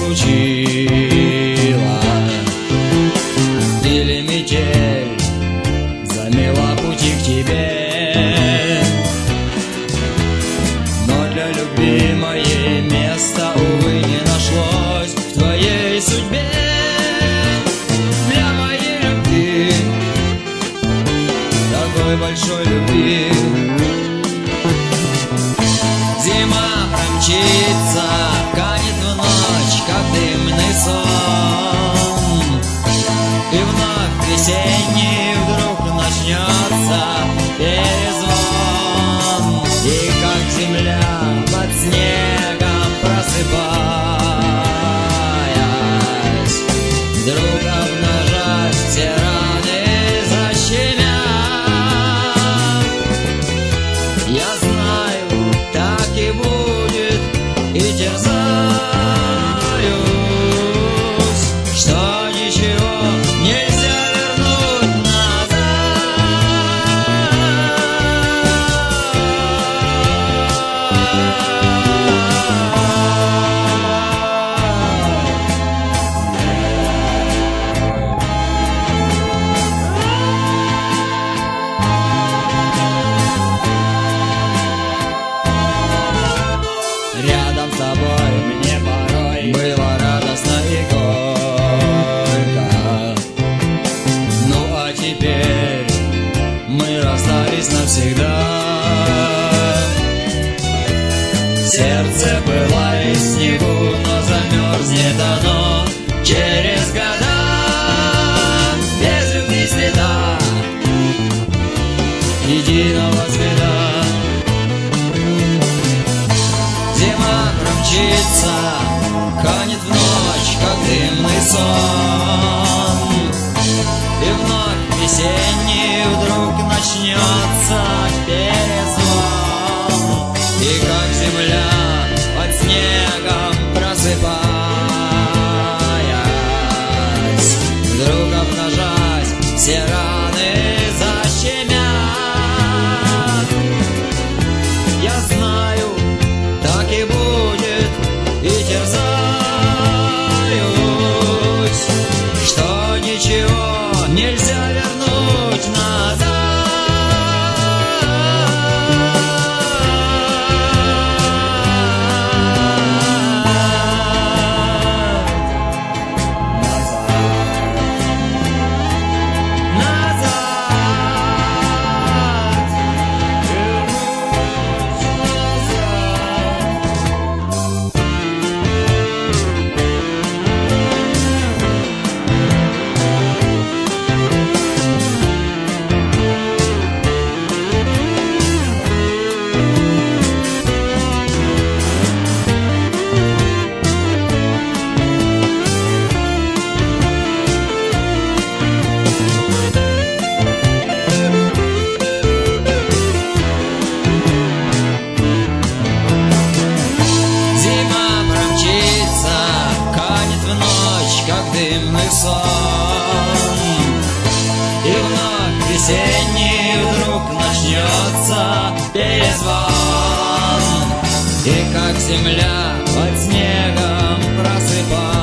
разлучила, или метель замела пути к тебе. Но для любви моей места, увы, не нашлось в твоей судьбе. Для моей любви, такой большой любви, зима промчится, канет в ночь, как дымный сон, и вновь весенний вдруг начнется перезвон. И как земля под снегом просыпаясь, вдруг обнажать все раны защемят. Я знаю, так и будет, и терзаюсь, что ничего нельзя вернуть Рядом с тобой мне порой было радостно и горько. Ну а теперь мы расстались навсегда. Сердце было из снегу, но замерзнет оно через года. Без любви следа, единого цвета. Зима промчится, канет в ночь, как дымный сон, и вновь весенний вдруг начнется перезвон. И как земля под снегом просыпаясь, вдруг обнажась все раны защемят. Я знаю, так и будет, и терзаюсь, что ничего нельзя вернуть назад. Дымный сон, и вновь весенний вдруг начнется перезвон. И как земля под снегом просыпается,